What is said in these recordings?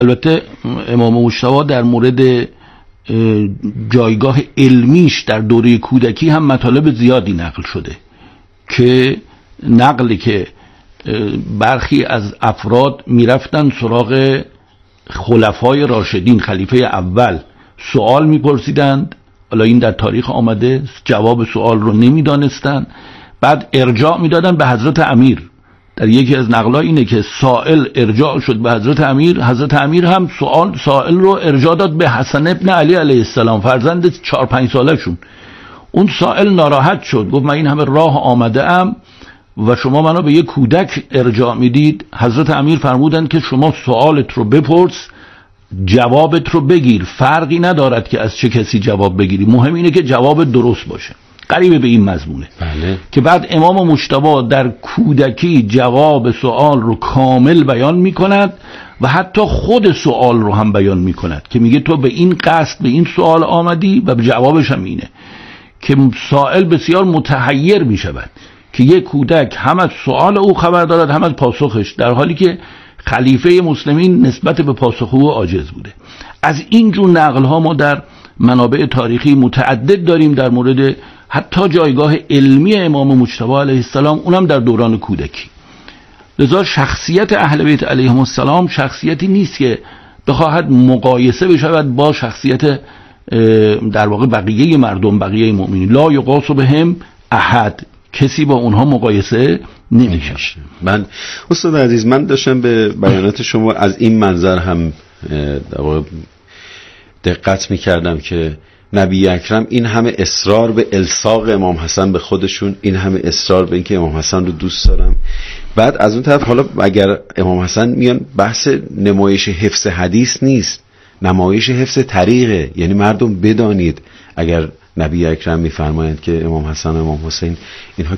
البته امام مجتبی در مورد جایگاه علمیش در دوره کودکی هم مطالب زیادی نقل شده که نقلی که برخی از افراد میرفتن سراغ خلفای راشدین، خلیفه اول، سوال میپرسیدند، حالا این در تاریخ آمده، جواب سوال رو نمیدانستند، بعد ارجاع میدادن به حضرت امیر. در یکی از نقل‌ها اینه که سائل ارجاع شد به حضرت امیر، حضرت امیر هم سائل رو ارجاع داد به حسن ابن علی علیه السلام، فرزند 4-5 سالشون. اون سائل ناراحت شد، گفت من این همه راه آمده ام و شما منو به یک کودک ارجاع میدید. حضرت امیر فرمودند که شما سوالت رو بپرس، جوابت رو بگیر، فرقی ندارد که از چه کسی جواب بگیری، مهم اینه که جواب درست باشه. قریبه به این مضمونه. بله. که بعد امام مجتبی در کودکی جواب سوال رو کامل بیان میکند و حتی خود سوال رو هم بیان میکند که میگه تو به این قصد به این سوال آمدی و جوابش هم اینه، که سائل بسیار متحیر میشود که یک کودک هم از سوال او خبر دارد هم از پاسخش، در حالی که خلیفه مسلمین نسبت به پاسخ او عاجز بوده. از این جور نقل ها ما در منابع تاریخی متعدد داریم در مورد حتی جایگاه علمی امام مجتبی علیه السلام، اونم در دوران کودکی. لذا شخصیت اهل بیت علیهم السلام شخصیتی نیست که بخواهد مقایسه بشود با شخصیت در واقع بقیه مردم، بقیه مؤمنین. لا یقاس بهم احد، کسی با اونها مقایسه نمیشه. من استاد عزیز، من داشتم به بیانات شما از این منظر هم در واقع دقت میکردم که نبی اکرم این همه اصرار به الصاق امام حسن به خودشون، این همه اصرار به اینکه امام حسن رو دوست دارم. بعد از اون طرف حالا اگر امام حسن میان، بحث نمایش حفظ حدیث نیست، نمایش حفظ طریقه، یعنی مردم بدانید اگر نبی اکرم میفرمایند که امام حسن و امام حسین اینها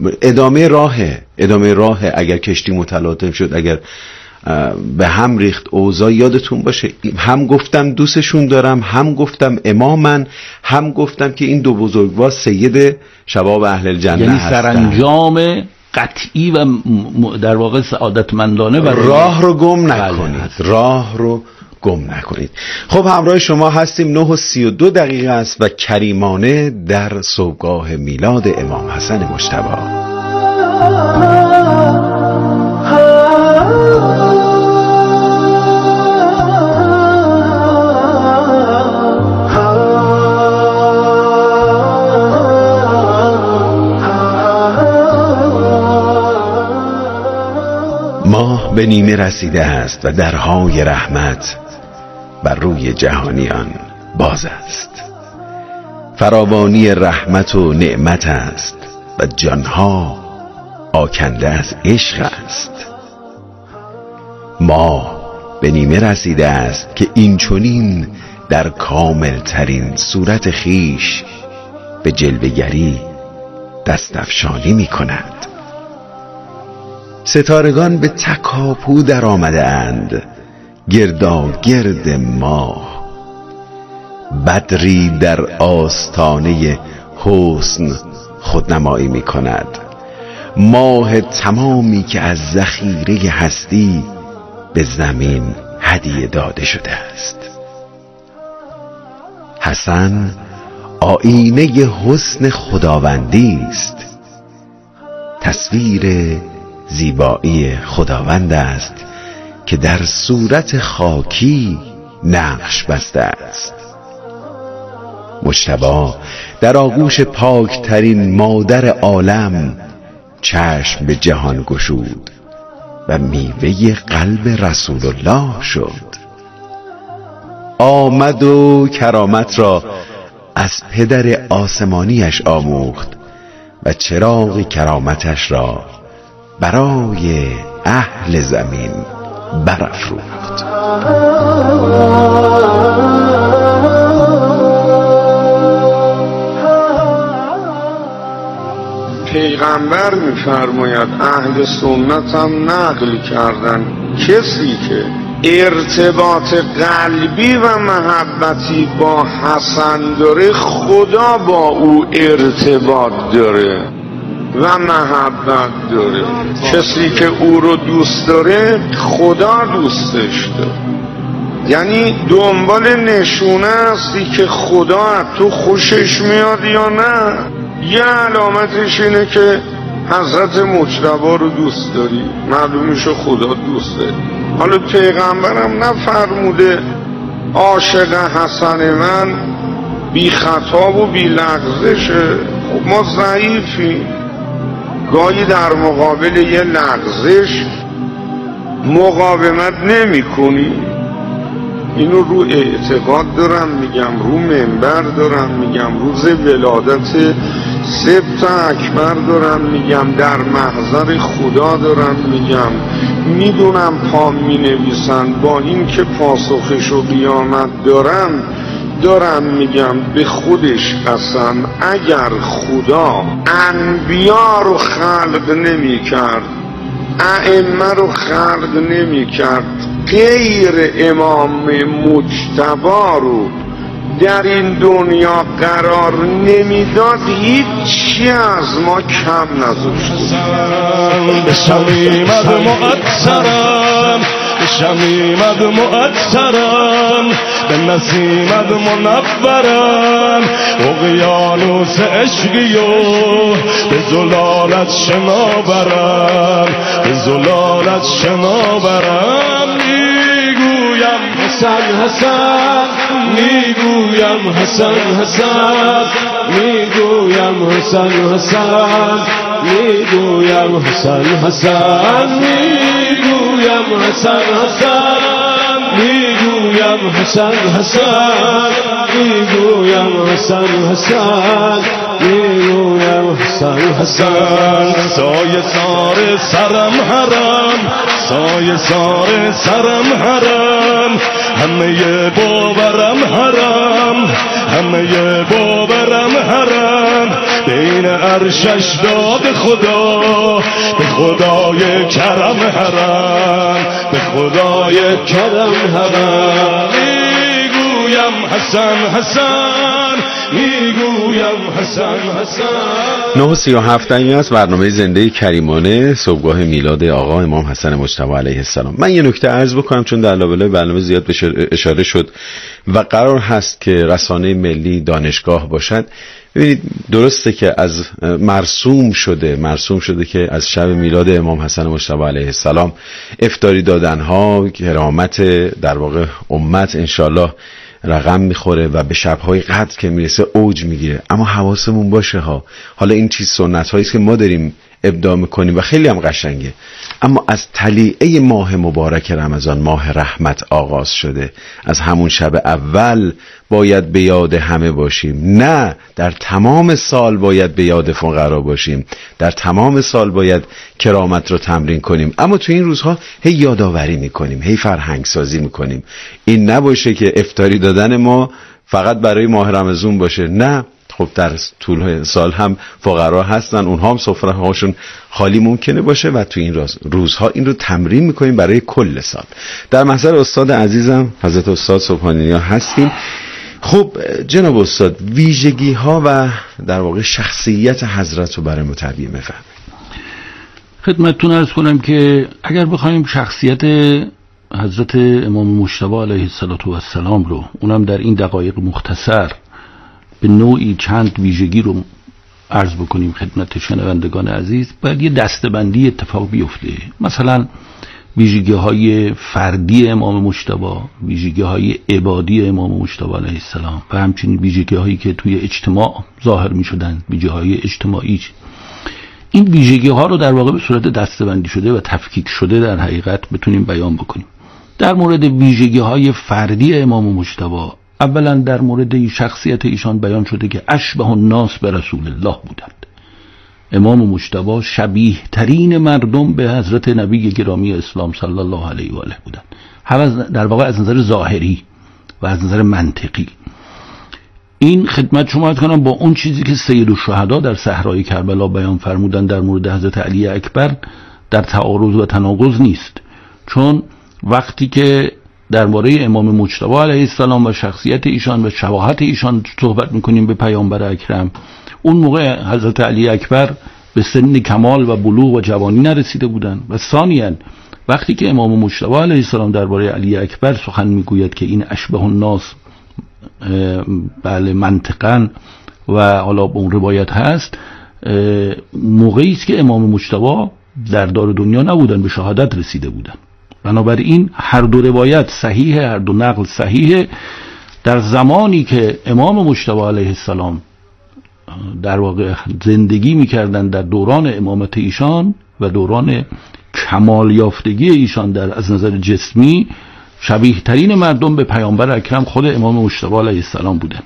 ادامه راه اگر کشتی متلاطم شد، اگر به هم ریخت اوضاع، یادتون باشه هم گفتم دوستشون دارم، هم گفتم امامن، هم گفتم که این دو بزرگوار سید شباب اهل الجنه یعنی هستن. سرانجام قطعی و در واقع سعادتمندانه و راه رو گم نکنید، راه رو گم نکنید. خب همراه شما هستیم، 9:32 است و کریمانه در صبحگاه میلاد امام حسن مجتبی. ماه به نیمه رسیده است و درهای رحمت بر روی جهانیان باز است. فراوانی رحمت و نعمت است و جانها آکنده از عشق است. ماه به نیمه رسیده است که این چنین در کامل ترین صورت خیش به جلوه‌گری دستفشانی می کند. ستارگان به تکاپو در آمده اند گردا گرد ماه. بدری در آستانه حسن خودنمایی می کند، ماه تمامی که از ذخیره هستی به زمین هدیه داده شده است. حسن آینه حسن خداوندی است، تصویر زیبایی خداوند است که در صورت خاکی نقش بسته است. مجتبی در آغوش پاک ترین مادر عالم چشم به جهان گشود و میوه قلب رسول الله شد. آمد و کرامت را از پدر آسمانیش آموخت و چراغ کرامتش را برای اهل زمین برافروخت. پیغمبر می‌فرماید، اهل سنت هم نقل کردن، کسی که ارتباط قلبی و محبتی با حسن داره، خدا با او ارتباط داره و محبت داره. کسی که او رو دوست داره، خدا دوستش داره. یعنی دنبال نشونه هستی که خدا از تو خوشش میاد یا نه. یه علامتش اینه که حضرت مجتبی رو دوست داری، معلومشه خدا دوست داری. حالا پیغمبرم نفرموده عاشق حسن من بی خطا و بی لغزشه؟ خب ما ضعیفیم، گاهی در مقابل یه لغزش مقاومت نمی کنی. اینو رو اعتقاد دارم میگم، رو منبر دارم میگم، روز ولادت سبت اکبر دارم میگم، در محضر خدا دارم میگم، میدونم پا می نویسن، با این که پاسخش و قیامت دارم میگم به خودش قسم اگر خدا انبیا رو خلق نمی کرد، ائمه رو خلق نمی کرد، غیر امام مجتبی رو در این دنیا قرار نمیداد، هیچی از ما کم نذاشت. به شمیمت مؤثرم، به شمیمت مؤثرم، به نسیمت منورم، اقیانوس عشقیو به زلالت شناورم، به زلالت شناورم. میگویم حسن حسن، میگویم حسن حسن، میگویم حسن حسن، میگویم حسن حسن، میگویم حسن حسن، میگویم حسن حسن، میگویم حسن حسن، میگویم حسن حسن. سایه سار سرم حرم، سایه سار سرم حرم، همه باورم حرم، همه باورم حرم. بین عرشش داد خدا، به خدای کرم حرم، به خدای کرم حرم. میگویم حسن حسن، میگویم حسن حسن. 9:37 از برنامه زنده کریمانه، صبحگاه میلاد آقا امام حسن مجتبی علیه السلام. من یه نکته عرض بکنم چون در لابلای برنامه زیاد اشاره شد و قرار هست که رسانه ملی دانشگاه باشد. ببینید درسته که از مرسوم شده که از شب میلاد امام حسن مجتبی علیه السلام افطاری دادنها کرامت در واقع امت انشالله رقم میخوره و به شبهای قدر که میرسه اوج میگیره. اما حواسمون باشه حالا این چیز سنت هاییست که ما داریم ابداع میکنیم و خیلی هم قشنگه، اما از طلیعه ماه مبارک رمضان، ماه رحمت آغاز شده. از همون شب اول باید به یاد همه باشیم، نه در تمام سال باید به یاد فقرا باشیم، در تمام سال باید کرامت رو تمرین کنیم. اما تو این روزها هی یادآوری میکنیم، هی فرهنگ سازی میکنیم. این نباشه که افطاری دادن ما فقط برای ماه رمضان باشه، نه. خب در طول سال هم فقرا هستن، اونها هم سفره هاشون خالی ممکنه باشه و تو این روزها این رو تمرین میکنیم برای کل سال. در محضر استاد عزیزم حضرت استاد سبحانی ها هستیم. خب جناب استاد، ویژگی ها و در واقع شخصیت حضرت رو برای متابعین بفرمایید. خدمتتون عرض کنم که اگر بخوایم شخصیت حضرت امام مجتبی علیه السلام رو، اونم در این دقایق مختصر، به نوعی چند ویژگی رو عرض بکنیم خدمت شنوندگان عزیز، باید یه دسته‌بندی اتفاق بیفته. مثلا ویژگی های فردی امام مجتبی، ویژگی های عبادی امام مجتبی علیه السلام و همچنین ویژگی هایی که توی اجتماع ظاهر می شدن، ویژگی های اجتماعی. این ویژگی ها رو در واقع به صورت دسته‌بندی شده و تفکیک شده در حقیقت بتونیم بیان بکنیم. در مورد ویژگی های فردی امام مجتبی، اولا در مورد شخصیت ایشان بیان شده که اشبه الناس به رسول الله بودند. امام مجتبی شبیه ترین مردم به حضرت نبی گرامی اسلام صلی الله علیه و آله بودند، هم در واقع از نظر ظاهری و از نظر منطقی. این خدمت شما کنم با اون چیزی که سید الشهدا در صحرای کربلا بیان فرمودن در مورد حضرت علی اکبر در تعارض و تناقض نیست. چون وقتی که درباره امام مجتبی علیه السلام و شخصیت ایشان و شباهت ایشان صحبت میکنیم به پیامبر اکرم، اون موقع حضرت علی اکبر به سن کمال و بلوغ و جوانی نرسیده بودن. و ثانیاً وقتی که امام مجتبی علیه السلام درباره علی اکبر سخن میگوید که این اشبه الناس بله منطقاً و حالا به اون روایت هست، موقعی است که امام مجتبی در دار دنیا نبودن، به شهادت رسیده بودن. بنابراین هر دو روایت صحیحه، هر دو نقل صحیحه. در زمانی که امام مجتبی علیه السلام در واقع زندگی میکردن، در دوران امامت ایشان و دوران کمال یافتگی ایشان در از نظر جسمی، شبیه ترین مردم به پیامبر اکرم خود امام مجتبی علیه السلام بودن.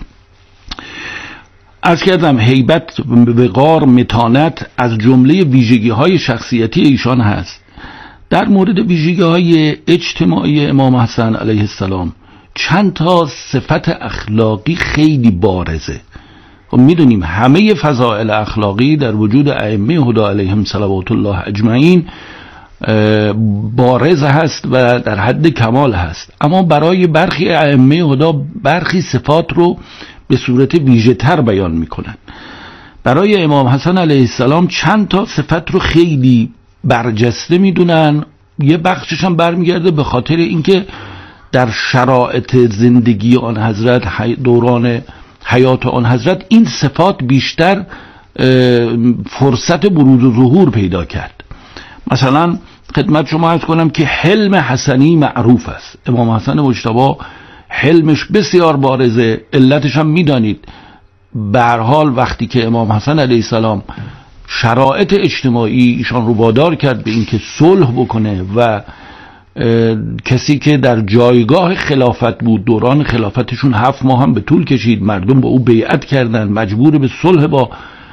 عرض کردم هیبت، وقار، متانت از جمله ویژگی های شخصیتی ایشان هست. در مورد ویژگی های اجتماعی امام حسن علیه السلام چند تا صفت اخلاقی خیلی بارزه. خب میدونیم همه فضائل اخلاقی در وجود ائمه هدا علیهم صلوات الله اجمعین بارز هست و در حد کمال هست، اما برای برخی ائمه هدا برخی صفات رو به صورت ویژه تر بیان میکنن. برای امام حسن علیه السلام چند تا صفت رو خیلی برجسته میدونن. یه بخشش هم برمیگرده به خاطر اینکه در شرایط زندگی آن حضرت، دوران حیات آن حضرت، این صفات بیشتر فرصت بروز و ظهور پیدا کرد. مثلا خدمت شما عرض کنم که حلم حسنی معروف است. امام حسن مجتبی حلمش بسیار بارزه. علتش هم میدانید. به هر حال وقتی که امام حسن علیه السلام شرایط اجتماعی ایشان رو وادار کرد به اینکه صلح بکنه و کسی که در جایگاه خلافت بود، دوران خلافتشون 7 ماه هم به طول کشید، مردم با او بیعت کردن، مجبور به صلح با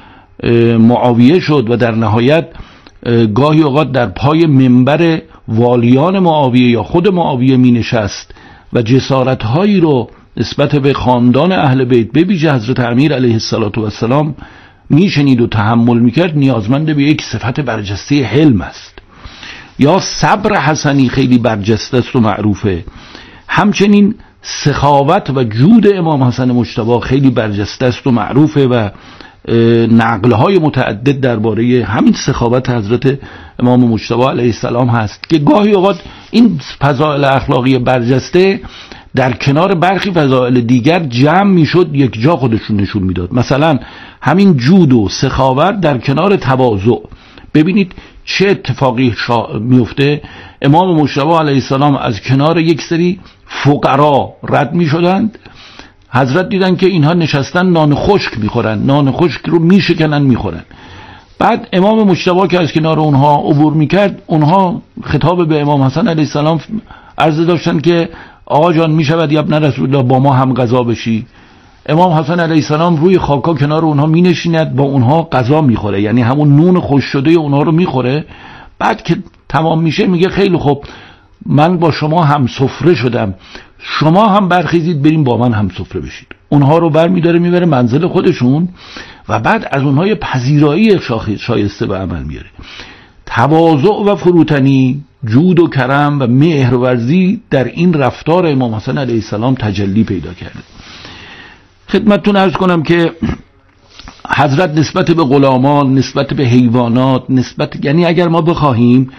معاویه شد و در نهایت گاهی اوقات در پای منبر والیان معاویه یا خود معاویه می نشست و جسارت‌هایی رو نسبت به خاندان اهل بیت به ویژه حضرت امیر علیه السلام میشنید و تحمل میکرد. نیازمند به یک صفت برجسته حلم است. یا صبر حسنی خیلی برجسته است و معروفه. همچنین سخاوت و جود امام حسن مجتبی خیلی برجسته است و معروفه و نقل‌های متعدد درباره همین سخاوت حضرت امام مجتبی علیه السلام هست که گاهی اوقات این فضائل اخلاقی برجسته در کنار برخی فضائل دیگر جمع میشد، یک جا خودشون نشون میداد. مثلا همین جود و سخاوت در کنار تواضع. ببینید چه اتفاقی میفته. امام مجتبی علیه السلام از کنار یک سری فقرا رد میشدند. حضرت دیدن که اینها نشستن نان خشک میخورن، نان خشک رو میشکنن میخورن. بعد امام مجتبی که از کنار اونها عبور میکرد، اونها خطاب به امام حسن علیه السلام عرض داشتن که آقا جان میشود یا ابن رسول الله با ما هم غذا بشی؟ امام حسن علیه السلام روی خاکا کنار اونها مینشیند، با اونها غذا میخوره، یعنی همون نون خوش شده اونها رو میخوره. بعد که تمام میشه میگه خیلی خوب، من با شما هم سفره شدم، شما هم برخیزید بریم با من هم سفره بشید. اونها رو برمیداره میبره منزل خودشون و بعد از اونها یه پذیرایی شایسته به عمل میاره. تواضع و فروتنی، جود و کرم و مهرورزی در این رفتار امام حسن علیه السلام تجلی پیدا کرده. خدمتتون عرض کنم که حضرت نسبت به غلامان، نسبت به حیوانات، یعنی اگر ما بخواهیم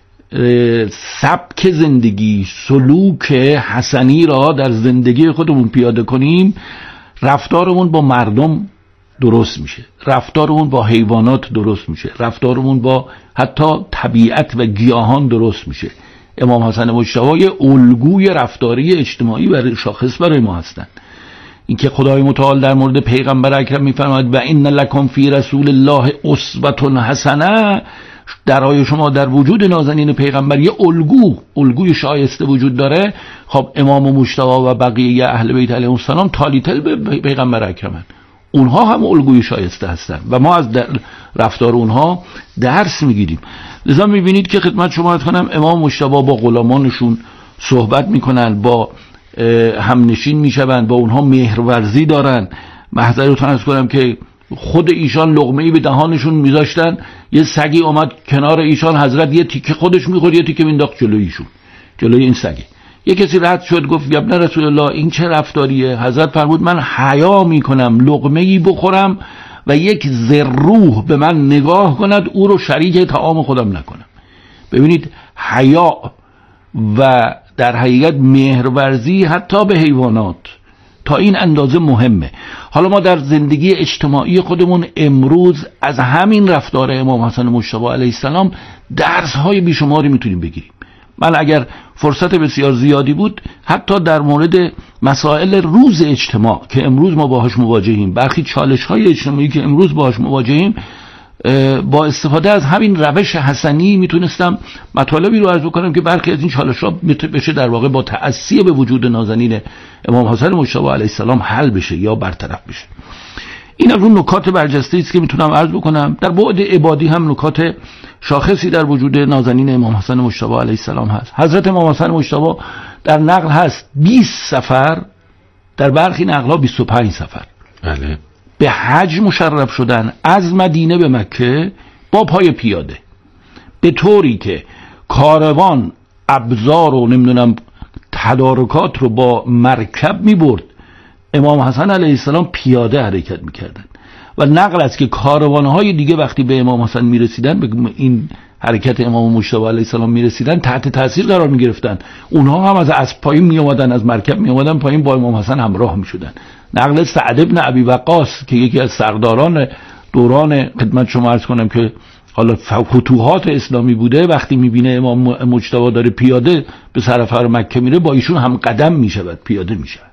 سبک زندگی، سلوک حسنی را در زندگی خودمون پیاده کنیم، رفتارمون با مردم درست میشه، رفتارمون با حیوانات درست میشه، رفتارمون با حتی طبیعت و گیاهان درست میشه. امام حسن مجتبی الگوی رفتاری اجتماعی برای شاخص برای ما هستند. اینکه خدای متعال در مورد پیغمبر اکرم میفرماید و ان لکم فی رسول الله اسوه حسنه، درای شما در وجود نازنین پیغمبر یه الگوی شایسته وجود داره. خب امام مجتبی و بقیه اهل بیت علیهم السلام تالیتل به پیغمبر اکرمن، اونها هم الگوی شایسته هستن و ما از رفتار اونها درس میگیریم. لذا میبینید که خدمت شما عرض کنم امام مجتبی با غلامانشون صحبت میکنن، با همنشین میشوند، با اونها مهرورزی دارن. محضرتون عرض کنم که خود ایشان لقمه‌ای به دهانشون میذاشتن، یه سگی اومد کنار ایشان، حضرت یه تیکه خودش میخورد، یه تیکه مینداخت جلوی ایشون، جلوی این سگی. یه کسی رد شد گفت یا ابن رسول الله این چه رفتاریه؟ حضرت فرمود من حیا میکنم لقمه‌ای بخورم و یک ذره روح به من نگاه کند، او رو شریک طعام خودم نکنم. ببینید حیا و در حقیقت مهرورزی حتی به حیوانات تا این اندازه مهمه. حالا ما در زندگی اجتماعی خودمون امروز از همین رفتار امام حسن مجتبی علیه السلام درس‌های بیشماری میتونیم بگیریم. من اگر فرصت بسیار زیادی بود حتی در مورد مسائل روز اجتماع که امروز ما باهاش مواجهیم، برخی چالش‌های اجتماعی که امروز باهاش مواجهیم، با استفاده از همین روش حسنی میتونستم مطالبی رو عرض بکنم که برخی از این چالش‌ها بشه در واقع با تأسی به وجود نازنین امام حسن مجتبی علیه السلام حل بشه یا برطرف بشه. این از اون نکات برجسته است که میتونم عرض بکنم. در بعد عبادی هم نکات شاخصی در وجود نازنین امام حسن مجتبی علیه السلام هست. حضرت امام حسن مجتبی در نقل هست 20 سفر، در برخی نقل‌ها 25 سفر بله به حج مشرف شدن از مدینه به مکه با پای پیاده، به طوری که کاروان ابزار و نمیدونم تدارکات رو با مرکب میبرد، امام حسن علیه السلام پیاده حرکت میکردن و نقل است که کاروانهای دیگه وقتی به امام حسن میرسیدن، به این حرکت امام مجتبی علیه السلام میرسیدن، تحت تاثیر قرار میگرفتن. اونها هم از اسب پایین میومدن، از مرکب میومدن پایین، با امام حسن همراه میشدن. نقل سعد ابن ابی وقاص که یکی از سرداران دوران خدمت شما عرض کنم که حالا فتوحات اسلامی بوده، وقتی میبینه امام مجتبی داره پیاده به سرفر مکه میره، با ایشون هم قدم میشود، پیاده میشود.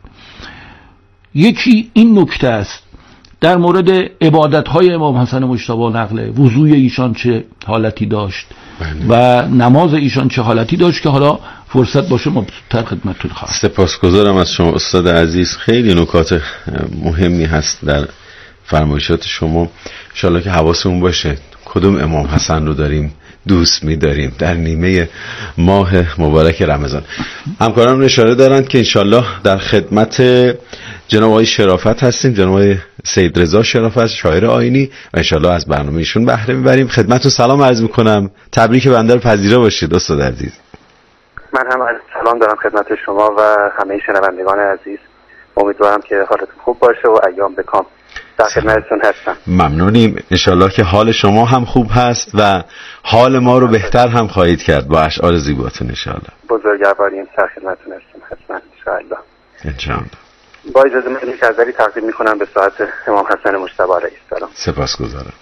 یکی این نکته است در مورد عبادت‌های امام حسن مجتبی نقله، وضوء ایشان چه حالتی داشت و نماز ایشان چه حالتی داشت که حالا فرصت باشه ما زودتر خدمتتون خواهم. سپاسگزارم از شما استاد عزیز. خیلی نکات مهمی هست در فرمایشات شما. انشالله که حواسمون باشه کدوم امام حسن رو داریم دوست می‌داریم در نیمه ماه مبارک رمضان. همکاران اشاره دارند که انشالله در خدمت جناب آقای شرافت هستیم، جناب آقای سید رضا شرافت، شاعر آیینی، و انشالله از برنامه ایشون بهره میبریم. خدمتتون سلام عرض میکنم، تبریک بنده رو پذیرا باشید استاد عزیز. من هم سلام دارم خدمت شما و همه شنوندگان عزیز. امیدوارم که حالتون خوب باشه و ایام بکام. در خدمتتون هستم. ممنونیم. انشالله که حال شما هم خوب هست و حال ما رو بهتر هم خواهید کرد با اشعار زیباتون انشالله. بزرگواریم. در خدمتتون هستم حتما انشالله. با اجازه من یک نظری تقدیم میکنم به ساعت امام حسن مجتبی علیه السلام. سپاسگزارم.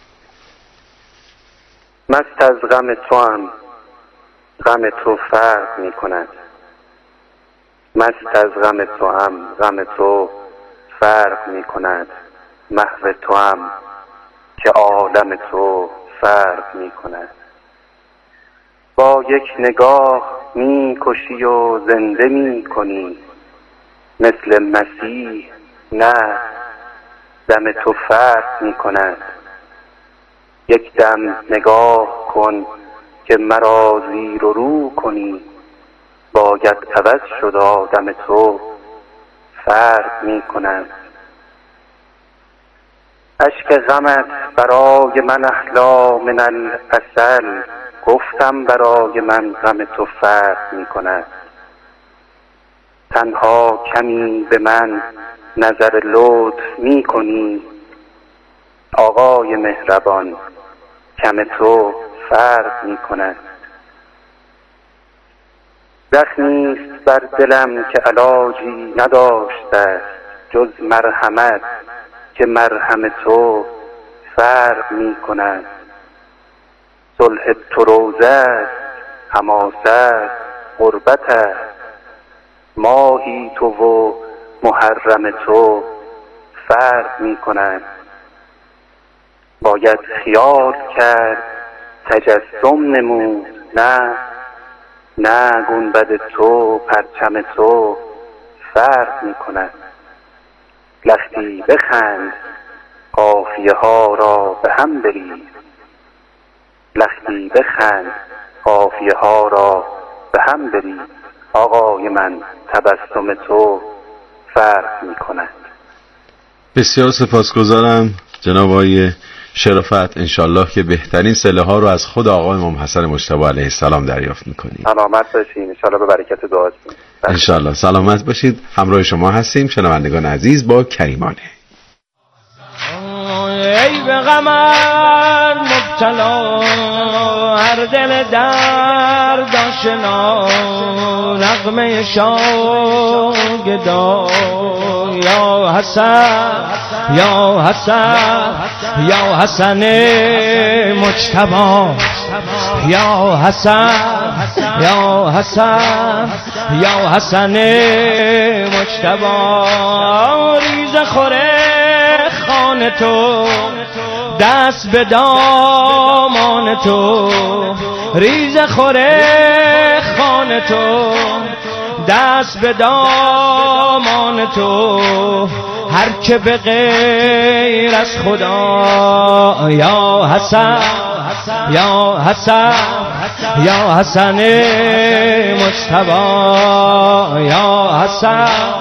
مست از غم تو هم غم تو فرق میکند، مست از غم تو هم غم تو فرق میکند، محو تو هم که عالم تو فرق میکند. با یک نگاه میکشی و زنده میکنی، مثل مسیح نه دم تو فرق میکند. یک دم نگاه کن که مرا زیر و رو کنی، باید عوض شد آدم تو فرق میکند. اشک غمت برای من احلا من العسل، گفتم برای من غم تو فرق میکند. تنها کمی به من نظر لطف میکنی، آقای مهربان کم تو فرق میکند. زخمیست بر دلم که علاجی نداشته جز مرحمت، که مرهم تو فرق میکند. صلح تو روزه حماست غربت، ماهی تو و محرم تو فرق میکند. باید خیال کرد تجسم نمود، نه گنبد تو پرچم تو فرق میکند. لختی بخند قافیه ها را به هم بریز، لختی بخند قافیه ها را به هم بریز، آقای من تبسم تو فرق میکند. بسیار سپاسگزارم جناب آقای شرافت. انشالله که بهترین صله ها رو از خود آقای امام حسن مجتبی علیه السلام دریافت میکنیم. سلامت باشین انشالله، به برکت دعاتون. انشالله سلامت باشید. همراه شما هستیم شنوندگان عزیز با کریمانه. ای به غمت مبتلا هر دل درد آشنا نغمه شاگدا یا حسن یا حسن یا حسن مجتبی یا حسن یا حسن یا حسن مجتبی ریز خوره خانه تو دست به دامان تو ریز خوره خانه تو دست به دامان تو هر که به غیر از خدا یا حسن یا حسن یا حسن مجتبی یا حسن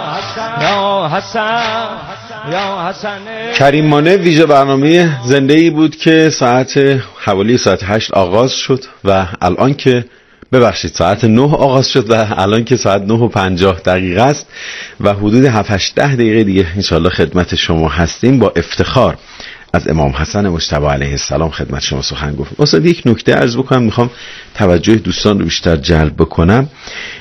یا حسن یا حسن. کریم مانع ویژه برنامه زنده‌ای بود که حوالی ساعت 8 آغاز شد و الان که ببخشید ساعت 9 آغاز شد و الان که ساعت 9:50 است و حدود 7-8 دقیقه دیگه انشالله خدمت شما هستیم. با افتخار از امام حسن مجتبی علیه السلام خدمت شما سخن گفت. استاد یک نکته عرض بکنم، میخوام توجه دوستان رو بیشتر جلب بکنم.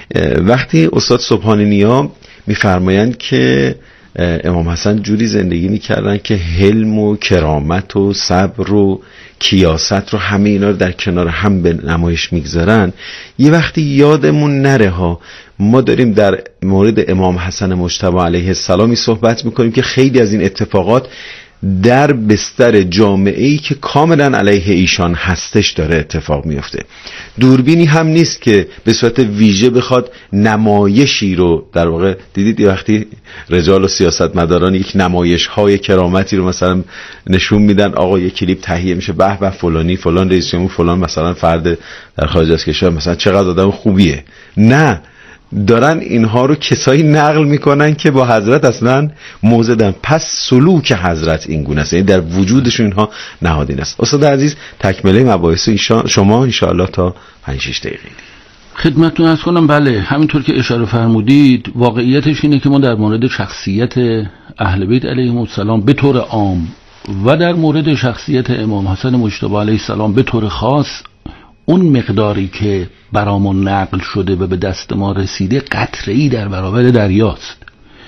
وقتی استاد سبحانی نیا میفرمایند که امام حسن جوری زندگی میکردن که حلم و کرامت و صبر و کیاست رو همه اینا رو در کنار هم به نمایش میگذارن، یه وقتی یادمون نره ها ما داریم در مورد امام حسن مجتبی علیه السلامی صحبت میکنیم که خیلی از این اتفاقات در بستر جامعه‌ای که کاملا علیه ایشان هستش داره اتفاق میفته. دوربینی هم نیست که به صورت ویژه بخواد نمایشی رو، در واقع دیدید یه وقتی رجال و سیاستمداران یک نمایش‌های کرامتی رو مثلا نشون میدن، آقا یک کلیپ تهیه میشه، به به فلانی فلان رئیس جمهور فلان مثلا فرد در خارج از کشور مثلا چقدر آدم خوبیه. نه، دارن اینها رو کسایی نقل میکنن که با حضرت اصلا موضع دارن. پس سلوک حضرت این گونه است، یعنی در وجودشون اینها نهادین است. استاد عزیز تکمله مباحث شما انشاءالله تا 5-6 دقیقه خدمتتون عرض کنم. بله، همینطور که اشاره فرمودید واقعیتش اینه که ما در مورد شخصیت اهل بیت علیهم السلام به طور عام و در مورد شخصیت امام حسن مجتبی علیه السلام به طور خاص اون مقداری که برامون نقل شده و به دست ما رسیده قطره‌ای در برابر دریاست.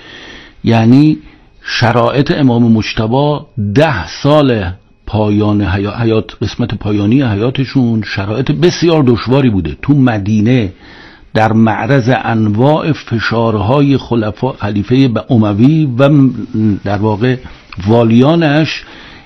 یعنی شرایط امام مجتبی 10 سال پایان حیات، قسمت پایانی حیاتشون شرایط بسیار دشواری بوده. تو مدینه در معرض انواع فشارهای خلیفه اموی و در واقع والیانش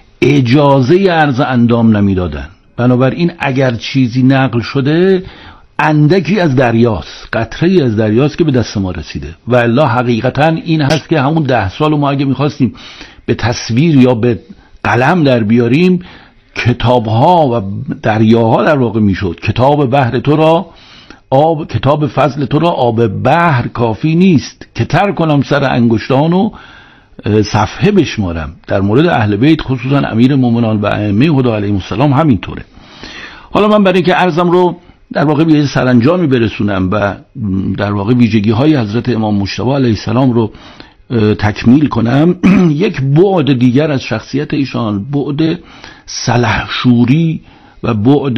اجازه عرض اندام نمیدادن. بنابراین اگر چیزی نقل شده اندکی از دریاست، قطره‌ای از دریاست که به دست ما رسیده. و الا حقیقتا این هست که همون 10 سال ما اگه میخواستیم به تصویر یا به قلم در بیاریم، کتابها و دریاها در واقع میشد. کتاب بحر تو را آب، کتاب فضل تو را آب بحر کافی نیست که تر کنم سر انگشتان و صفحه بشمارم. در مورد اهل بیت خصوصا امیر مومنان و ائمه هدی علیهم السلام همینطوره. حالا من برای اینکه عرضم رو در واقع به سرانجامی برسونم و در واقع ویژگی های حضرت امام مجتبی علیه السلام رو تکمیل کنم، یک بعد دیگر از شخصیت ایشان بعد سلحشوری و بعد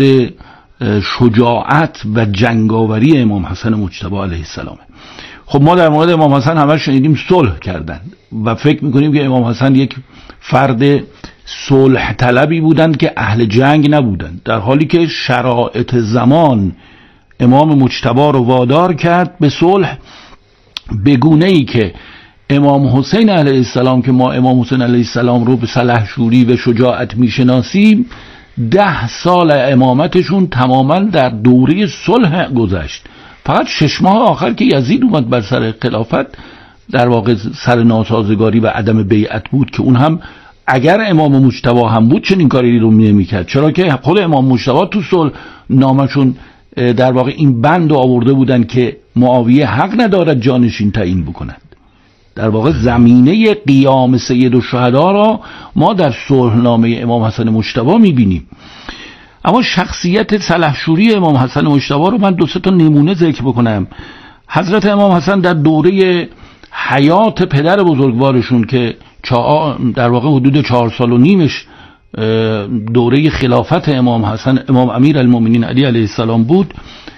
شجاعت و جنگاوری امام حسن مجتبی علیه السلام. خب ما در مورد امام حسن همه شنیدیم صلح کردن و فکر میکنیم که امام حسن یک فرد صلح طلبی بودند که اهل جنگ نبودند، در حالی که شرایط زمان امام مجتبی رو وادار کرد به صلح، به گونه‌ای که امام حسین علیه السلام که ما امام حسین علیه السلام رو به سلحشوری و شجاعت میشناسیم 10 سال امامتشون تماما در دوره صلح گذشت. فقط 6 ماه آخر که یزید اومد بر سر خلافت در واقع سر ناسازگاری و عدم بیعت بود که اون هم اگر امام مجتبی هم بود چنین کاری رو نمی‌کرد، چرا که خود امام مجتبی تو صلح نامشون در واقع این بند رو آورده بودن که معاویه حق ندارد جانشین تعیین بکنند. در واقع زمینه قیام سید الشهدا را ما در صلحنامه امام حسن مجتبی می‌بینیم. اما شخصیت سلحشوری امام حسن مجتبی رو من 2-3 تا نمونه ذکر بکنم. حضرت امام حسن در دوره حیات پدر بزرگوارشون که در واقع حدود 4 سال و نیمش دوره خلافت امام حسن، امام امیر المؤمنین علی علیه السلام بود،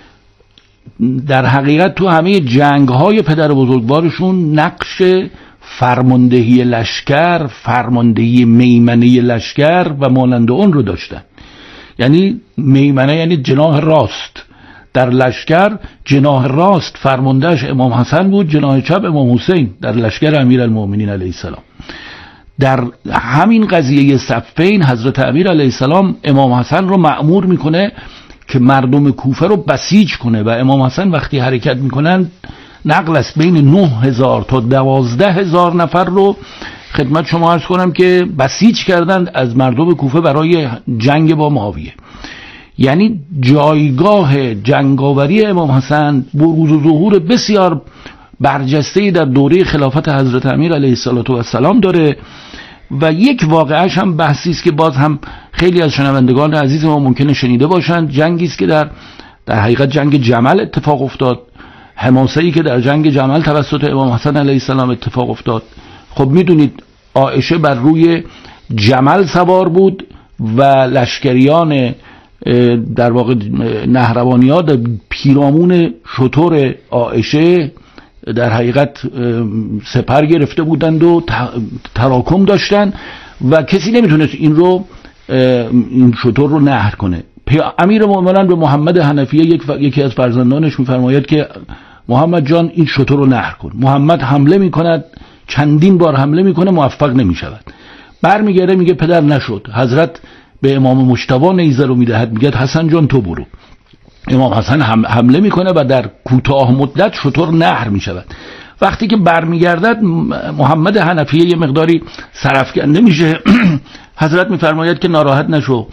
در حقیقت تو همه جنگ‌های پدر بزرگوارشون نقش فرماندهی لشکر، فرماندهی میمنه لشکر و مانند اون رو داشتن. یعنی میمنه یعنی جناح راست در لشکر، جناح راست فرماندهش امام حسن بود، جناح چپ امام حسین در لشکر امیرالمومنین علیه السلام. در همین قضیه صفین حضرت امیر علیه السلام امام حسن رو مأمور میکنه که مردم کوفه رو بسیج کنه و امام حسن وقتی حرکت میکنن نقل است بین 9000 تا 12000 نفر رو خدمت شما عرض کنم که بسیج کردند از مردم کوفه برای جنگ با معاویه. یعنی جایگاه جنگاوری امام حسن بروز و ظهور بسیار برجسته‌ای در دوره خلافت حضرت امیر علیه السلام داره. و یک واقعه‌اش هم بحثی است که باز هم خیلی از شنوندگان عزیز ما ممکنه شنیده باشند. جنگی است که در حقیقت جنگ جمل اتفاق افتاد، حماسه‌ای که در جنگ جمل توسط امام حسن علیه السلام اتفاق افتاد. خب میدونید عایشه بر روی جمل سوار بود و لشکریان در واقع نهروانی‌ها در پیرامون شتر عایشه در حقیقت سپر گرفته بودند و تراکم داشتند و کسی نمیتونست این شتر رو نهر کنه. امیر مومنان به محمد حنفیه یکی از فرزندانش میفرماید که محمد جان این شتر رو نهر کن. محمد حمله میکند، چندین بار حمله میکنه، موفق نمیشود. برمیگرده میگه پدر نشد. حضرت به امام مجتبی نیزه رو میدهد، میگه حسن جان تو برو. امام حسن حمله میکنه و در کوتاه مدت شتر نهر میشود. وقتی که برمیگردد محمد حنفیه یه مقداری سرفکنده میشه. حضرت میفرماید که ناراحت نشو،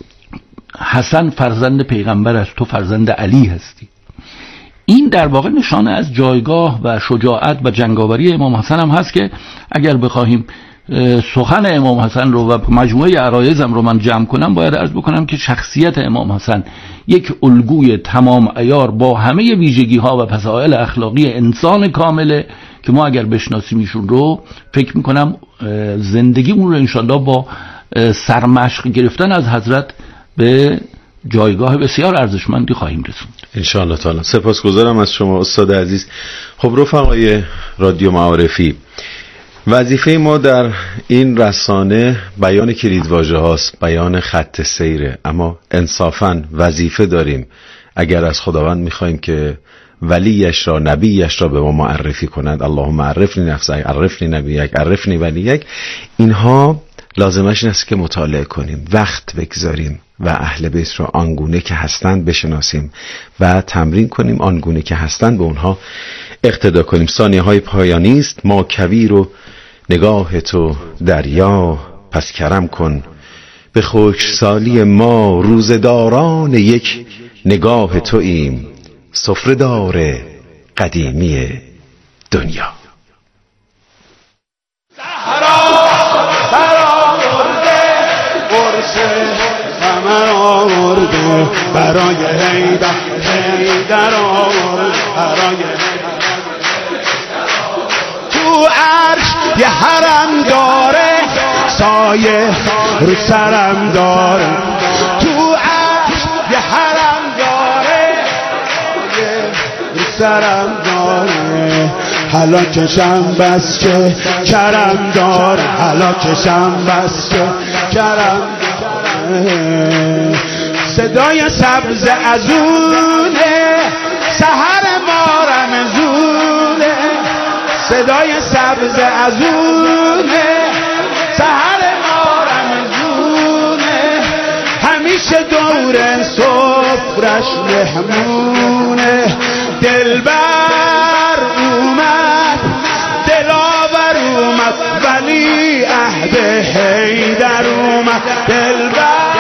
حسن فرزند پیغمبر است، تو فرزند علی هستی. این در واقع نشانه از جایگاه و شجاعت و جنگاوری امام حسن هم هست که اگر بخواهیم سخن امام حسن رو و مجموعه عرایزم رو من جمع کنم باید عرض بکنم که شخصیت امام حسن یک الگوی تمام عیار با همه ویژگی ها و فضائل اخلاقی انسان کامله که ما اگر بشناسیم ایشون رو فکر میکنم زندگی اون رو انشالله با سرمشق گرفتن از حضرت به جایگاه بسیار ارزشمندی خواهیم رسوند انشاءالله تعالی. سپاسگزارم از شما استاد عزیز. خب رفقای رادیو معارفی، وظیفه ما در این رسانه بیان کلیدواژه هاست، بیان خط سیره، اما انصافاً وظیفه داریم اگر از خداوند میخوایم که ولیش را، نبیش را به ما معرفی کند. اللهم عرفنی نفسک، عرفنی نبیک، عرفنی ولیک. اینها لازمش این است که مطالعه کنیم، وقت بگذاریم و اهل بیت را آنگونه که هستند بشناسیم و تمرین کنیم آنگونه که هستند به اونها اقتدا کنیم. ثانیه های پایانی است. ما کویر و نگاه تو دریا، پس کرم کن به خشکسالی ما. روزداران یک نگاه تو ایم، سفره‌دار قدیمی دنیا. آورده برای حیدر آورده برای تو عرش یه حرم داره، سایه رو سرم داره. تو عرش یه حرم داره، سایه رو سرم داره. حالا کشم بس که کرم داره، حالا کشم بس که کرم داره. صدای سبز ازونه، سحر ما رمزونه. صدای سبز ازونه، سحر ما رمزونه. همیشه دور سفرش مهمونه. دلبر اومد، دلاور اومد، ولی عهد حیدر اومد. دلبر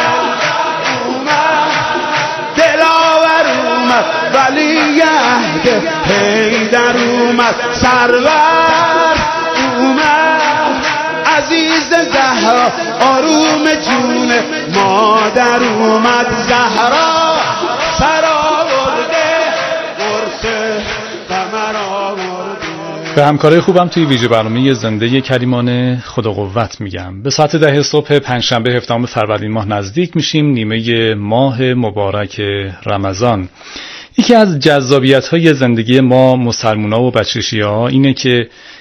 ولی عهد حیدر اومد. سرور اومد، عزیز زهرا، آروم جون مادر اومد. زهرا سر آورده، قرص قمر آورده. به همکارای خوبم توی ویژه برنامه زنده کریمان خدا قوت میگم. به ساعت 10 صبح پنجشنبه 17 فروردین ماه نزدیک میشیم، نیمه ماه مبارک رمضان. یکی از جذابیت‌های زندگی ما مسلمان‌ها و بچه‌شیعه‌ها اینه که